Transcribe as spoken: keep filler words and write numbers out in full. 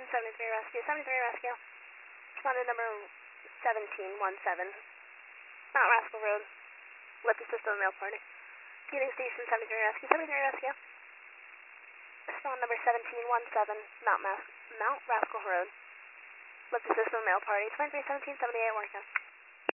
seventy-three Rescue, seventy-three Rescue. Responded number seventeen seventeen. Mount Rascal Road. Left assist on mail party. Commuting station seventy-three Rescue, seventy-three Rescue. Respond number seventeen seventeen. Mount, Mas Mount Rascal Road. Left assist on mail party. twenty-three seventeen seventy-eight Working.